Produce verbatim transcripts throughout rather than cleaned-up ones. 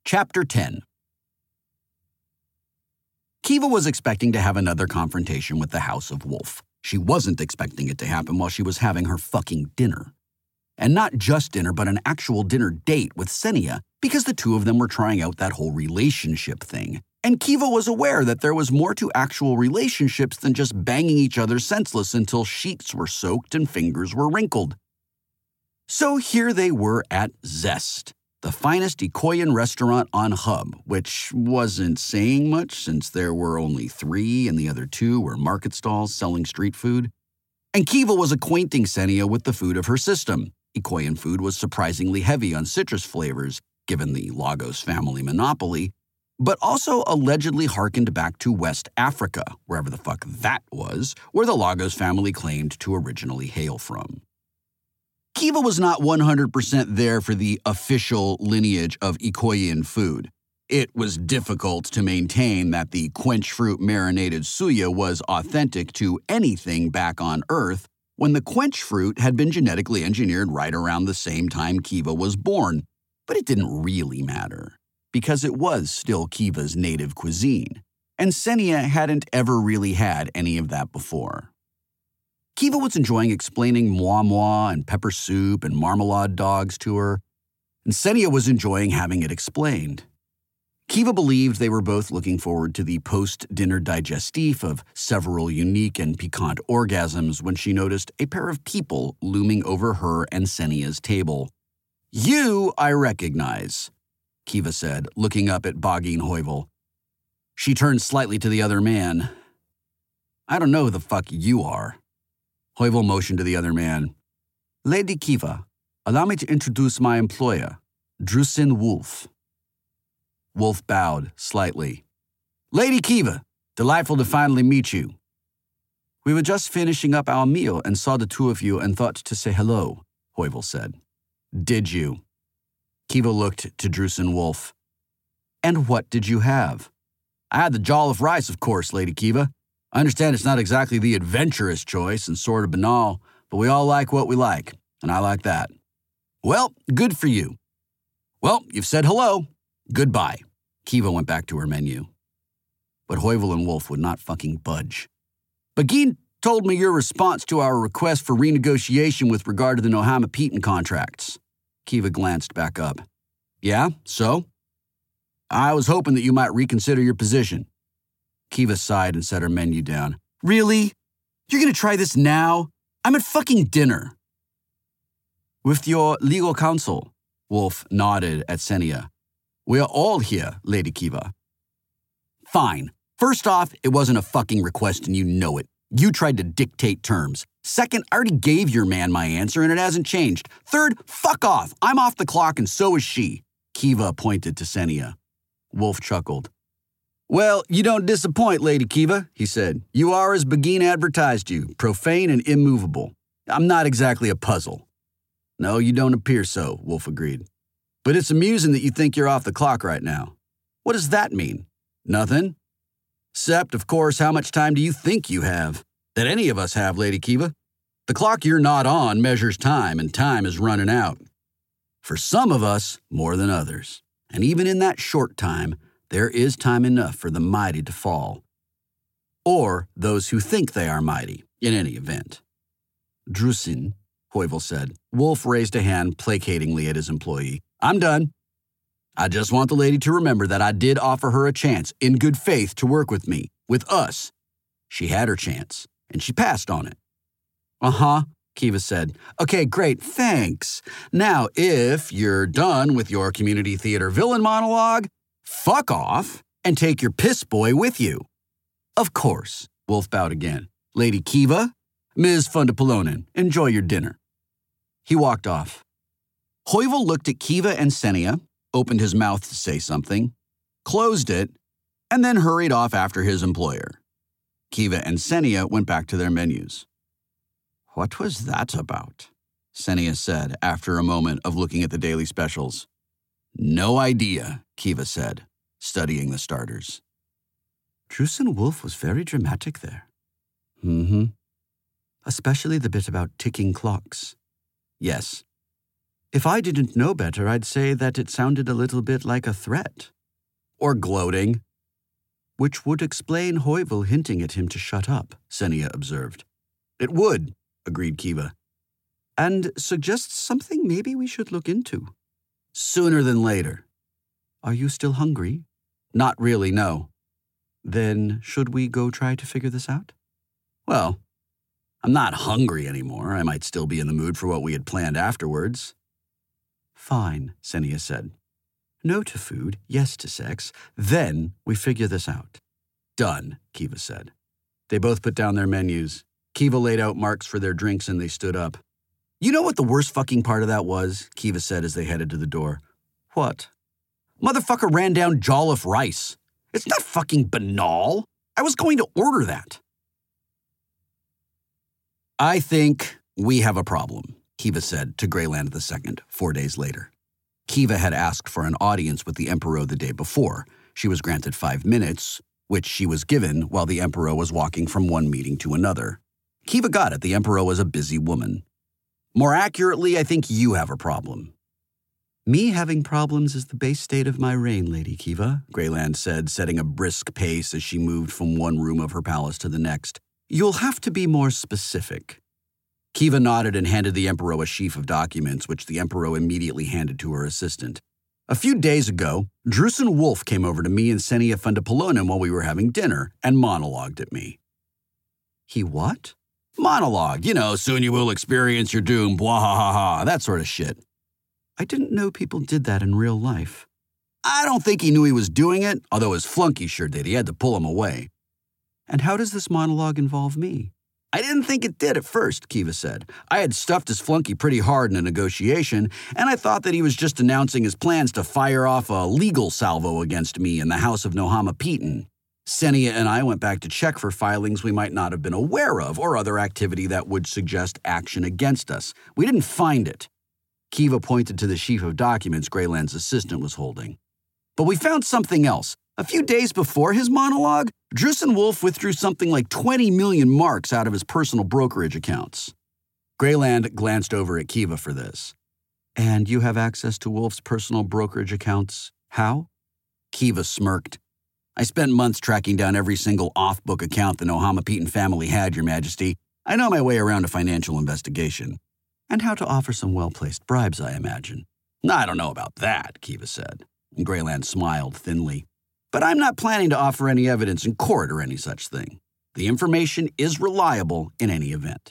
Chapter ten. Kiva was expecting to have another confrontation with the House of Wolf. She wasn't expecting it to happen while she was having her fucking dinner. And not just dinner, but an actual dinner date with Senia, because the two of them were trying out that whole relationship thing. And Kiva was aware that there was more to actual relationships than just banging each other senseless until sheets were soaked and fingers were wrinkled. So here they were at Zest, the finest Ikoyan restaurant on Hub, which wasn't saying much since there were only three and the other two were market stalls selling street food. And Kiva was acquainting Senia with the food of her system. Ikoyan food was surprisingly heavy on citrus flavors, given the Lagos family monopoly, but also allegedly harkened back to West Africa, wherever the fuck that was, where the Lagos family claimed to originally hail from. Kiva was not one hundred percent there for the official lineage of Ikoyan food. It was difficult to maintain that the quench fruit marinated suya was authentic to anything back on Earth when the quench fruit had been genetically engineered right around the same time Kiva was born. But it didn't really matter, because it was still Kiva's native cuisine, and Senia hadn't ever really had any of that before. Kiva was enjoying explaining moi moi and pepper soup and marmalade dogs to her, and Senia was enjoying having it explained. Kiva believed they were both looking forward to the post-dinner digestif of several unique and piquant orgasms when she noticed a pair of people looming over her and Senia's table. "You, I recognize," Kiva said, looking up at Bogeen Heuvel. She turned slightly to the other man. "I don't know who the fuck you are." Heuvel motioned to the other man. "Lady Kiva, allow me to introduce my employer, Drusin Wolf." Wolf bowed slightly. "Lady Kiva, delightful to finally meet you." "We were just finishing up our meal and saw the two of you and thought to say hello," Heuvel said. "Did you?" Kiva looked to Drusin Wolf. "And what did you have?" "I had the jollof rice, of course, Lady Kiva. I understand it's not exactly the adventurous choice and sort of banal, but we all like what we like, and I like that." "Well, good for you." "Well, you've said hello. Goodbye." Kiva went back to her menu. But Heuvel and Wolf would not fucking budge. "Bogeen told me your response to our request for renegotiation with regard to the Nohama Peaton contracts." Kiva glanced back up. "Yeah, so?" "I was hoping that you might reconsider your position." Kiva sighed and set her menu down. "Really? You're gonna try this now? I'm at fucking dinner." "With your legal counsel," Wolf nodded at Senia. "We are all here, Lady Kiva." "Fine. First off, it wasn't a fucking request and you know it. You tried to dictate terms. Second, I already gave your man my answer and it hasn't changed. Third, fuck off. I'm off the clock and so is she." Kiva pointed to Senia. Wolf chuckled. "Well, you don't disappoint, Lady Kiva," he said. "You are as Bogeen advertised you, profane and immovable. I'm not exactly a puzzle." "No, you don't appear so," Wolf agreed. "But it's amusing that you think you're off the clock right now." "What does that mean?" "Nothing. Except, of course, how much time do you think you have? That any of us have, Lady Kiva. The clock you're not on measures time, and time is running out. For some of us, more than others. And even in that short time, there is time enough for the mighty to fall. Or those who think they are mighty, in any event." "Drusin," Heuvel said. Wolf raised a hand placatingly at his employee. "I'm done. I just want the lady to remember that I did offer her a chance, in good faith, to work with me, with us. She had her chance, and she passed on it." "Uh-huh," Kiva said. "Okay, great, thanks. Now, if you're done with your community theater villain monologue, fuck off and take your piss boy with you." "Of course," Wolf bowed again. "Lady Kiva, Miz Fundapolonen, enjoy your dinner." He walked off. Heuvel looked at Kiva and Senia, opened his mouth to say something, closed it, and then hurried off after his employer. Kiva and Senia went back to their menus. "What was that about?" Senia said after a moment of looking at the daily specials. "No idea," Kiva said, studying the starters. "Drusin Wolf was very dramatic there." "Mm-hmm." "Especially the bit about ticking clocks." "Yes." If I didn't know better, I'd say that it sounded a little bit like a threat. Or gloating. Which would explain Hoivel hinting at him to shut up, Senia observed. It would, agreed Kiva. And suggests something maybe we should look into. Sooner than later. Are you still hungry? Not really, no. Then should we go try to figure this out? Well, I'm not hungry anymore. I might still be in the mood for what we had planned afterwards. Fine, Senia said. No to food, yes to sex, then we figure this out. Done, Kiva said. They both put down their menus. Kiva laid out marks for their drinks and they stood up. You know what the worst fucking part of that was? Kiva said as they headed to the door. What? Motherfucker ran down Jolliffe rice. It's not fucking banal. I was going to order that. I think we have a problem, Kiva said to Greyland the Second, four days later. Kiva had asked for an audience with the Emperor the day before. She was granted five minutes, which she was given while the Emperor was walking from one meeting to another. Kiva got it. The Emperor was a busy woman. More accurately, I think you have a problem. Me having problems is the base state of my reign, Lady Kiva, Greyland said, setting a brisk pace as she moved from one room of her palace to the next. You'll have to be more specific. Kiva nodded and handed the Emperor a sheaf of documents, which the Emperor immediately handed to her assistant. A few days ago, Drusen Wolf came over to me and Senia Fundapolonim while we were having dinner and monologued at me. He what? Monologue, you know, soon you will experience your doom, blah ha ha ha, that sort of shit. I didn't know people did that in real life. I don't think he knew he was doing it, although his flunky sure did. He had to pull him away. And how does this monologue involve me? I didn't think it did at first, Kiva said. I had stuffed his flunky pretty hard in a negotiation, and I thought that he was just announcing his plans to fire off a legal salvo against me in the House of Nohama Peaton. Senia and I went back to check for filings we might not have been aware of or other activity that would suggest action against us. We didn't find it. Kiva pointed to the sheaf of documents Greyland's assistant was holding. But we found something else. A few days before his monologue, Drusen Wolf withdrew something like twenty million marks out of his personal brokerage accounts. Greyland glanced over at Kiva for this. And you have access to Wolf's personal brokerage accounts. How? Kiva smirked. I spent months tracking down every single off-book account the Nohama Peaton family had, Your Majesty. I know my way around a financial investigation. And how to offer some well-placed bribes, I imagine. I don't know about that, Kiva said. And Greyland smiled thinly. But I'm not planning to offer any evidence in court or any such thing. The information is reliable in any event.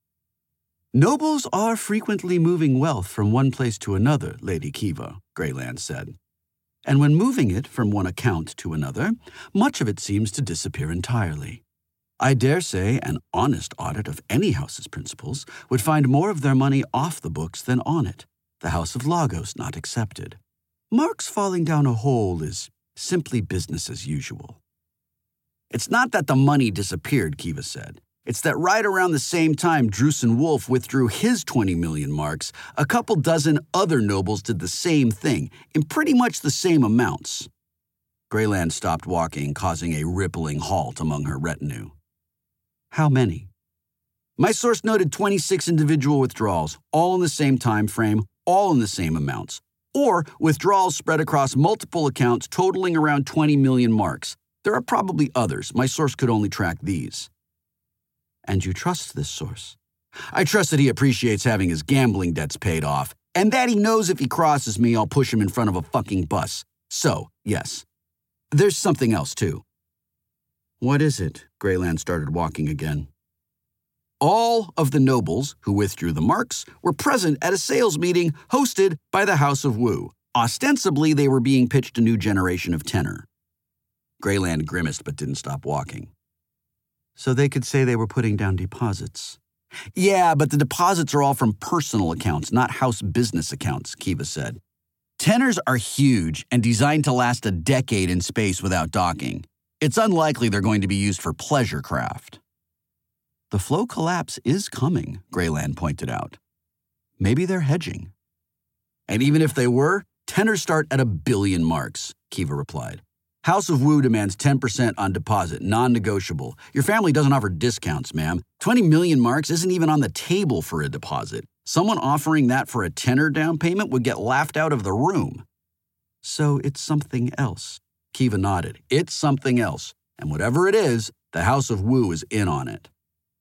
Nobles are frequently moving wealth from one place to another, Lady Kiva, Greyland said. And when moving it from one account to another, much of it seems to disappear entirely. I dare say an honest audit of any house's principals would find more of their money off the books than on it, the House of Lagos not excepted. Marks falling down a hole is simply business as usual. It's not that the money disappeared, Kiva said. It's that right around the same time Drusen Wolf withdrew his twenty million marks, a couple dozen other nobles did the same thing, in pretty much the same amounts. Greyland stopped walking, causing a rippling halt among her retinue. How many? My source noted twenty-six individual withdrawals, all in the same time frame, all in the same amounts, or withdrawals spread across multiple accounts totaling around twenty million marks. There are probably others. My source could only track these. And you trust this source? I trust that he appreciates having his gambling debts paid off, and that he knows if he crosses me, I'll push him in front of a fucking bus. So, yes. There's something else, too. What is it? Greyland started walking again. All of the nobles who withdrew the marks were present at a sales meeting hosted by the House of Wu. Ostensibly, they were being pitched a new generation of tenor. Greyland grimaced but didn't stop walking. So they could say they were putting down deposits. Yeah, but the deposits are all from personal accounts, not house business accounts, Kiva said. Tenors are huge and designed to last a decade in space without docking. It's unlikely they're going to be used for pleasure craft. The flow collapse is coming, Greyland pointed out. Maybe they're hedging. And even if they were, tenors start at a billion marks, Kiva replied. House of Wu demands ten percent on deposit, non-negotiable. Your family doesn't offer discounts, ma'am. twenty million marks isn't even on the table for a deposit. Someone offering that for a tenner down payment would get laughed out of the room. So it's something else. Kiva nodded. It's something else. And whatever it is, the House of Wu is in on it.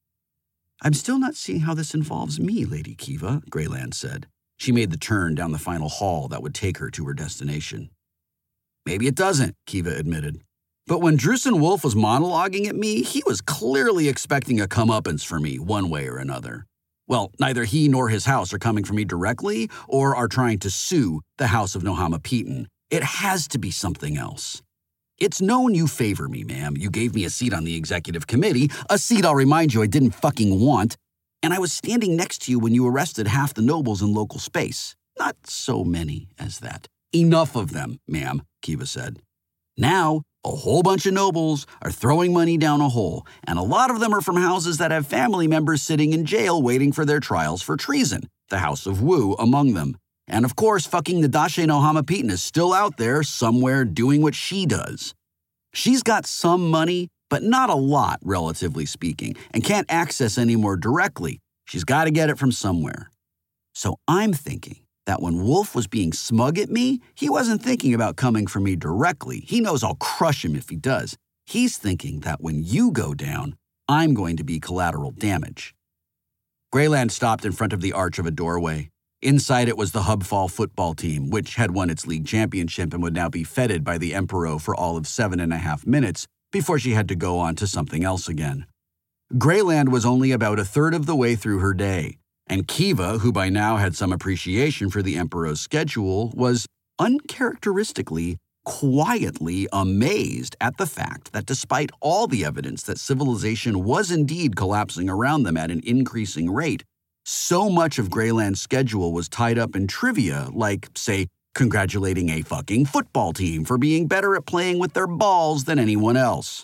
I'm still not seeing how this involves me, Lady Kiva, Greyland said. She made the turn down the final hall that would take her to her destination. Maybe it doesn't, Kiva admitted. But when Drusen Wolf was monologuing at me, he was clearly expecting a comeuppance for me, one way or another. Well, neither he nor his house are coming for me directly or are trying to sue the House of Nohamapeton. It has to be something else. It's known you favor me, ma'am. You gave me a seat on the executive committee, a seat I'll remind you I didn't fucking want, and I was standing next to you when you arrested half the nobles in local space. Not so many as that. Enough of them, ma'am, Kiva said. Now, a whole bunch of nobles are throwing money down a hole, and a lot of them are from houses that have family members sitting in jail waiting for their trials for treason, the House of Wu among them. And of course, fucking Nadashe Nohamapeton is still out there somewhere doing what she does. She's got some money, but not a lot, relatively speaking, and can't access any more directly. She's got to get it from somewhere. So I'm thinking that when Wolf was being smug at me, he wasn't thinking about coming for me directly. He knows I'll crush him if he does. He's thinking that when you go down, I'm going to be collateral damage. Greyland stopped in front of the arch of a doorway. Inside it was the Hubfall football team, which had won its league championship and would now be feted by the Emperor for all of seven and a half minutes before she had to go on to something else again. Greyland was only about a third of the way through her day, and Kiva, who by now had some appreciation for the Emperor's schedule, was uncharacteristically, quietly amazed at the fact that despite all the evidence that civilization was indeed collapsing around them at an increasing rate, so much of Greyland's schedule was tied up in trivia, like, say, congratulating a fucking football team for being better at playing with their balls than anyone else.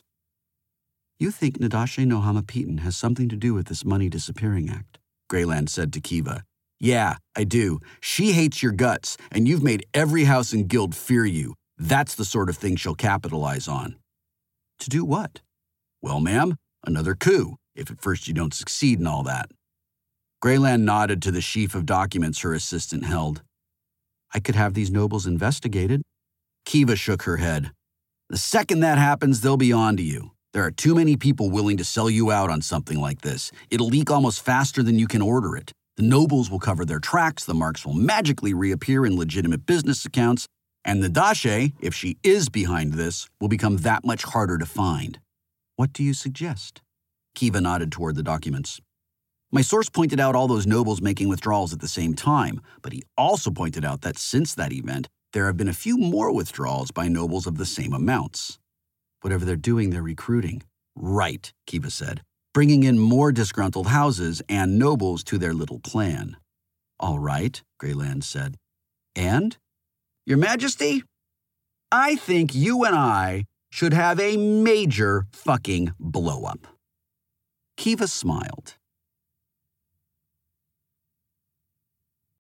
You think Nadashe Nohamapeton has something to do with this money disappearing act? Greyland said to Kiva. Yeah, I do. She hates your guts, and you've made every house and guild fear you. That's the sort of thing she'll capitalize on. To do what? Well, ma'am, another coup, if at first you don't succeed in all that. Greyland nodded to the sheaf of documents her assistant held. I could have these nobles investigated. Kiva shook her head. The second that happens, they'll be on to you. There are too many people willing to sell you out on something like this. It'll leak almost faster than you can order it. The nobles will cover their tracks, the marks will magically reappear in legitimate business accounts, and Nadashe, if she is behind this, will become that much harder to find. What do you suggest? Kiva nodded toward the documents. My source pointed out all those nobles making withdrawals at the same time, but he also pointed out that since that event, there have been a few more withdrawals by nobles of the same amounts. Whatever they're doing, they're recruiting. Right, Kiva said, bringing in more disgruntled houses and nobles to their little plan. All right, Greyland said. And? Your Majesty, I think you and I should have a major fucking blow-up. Kiva smiled.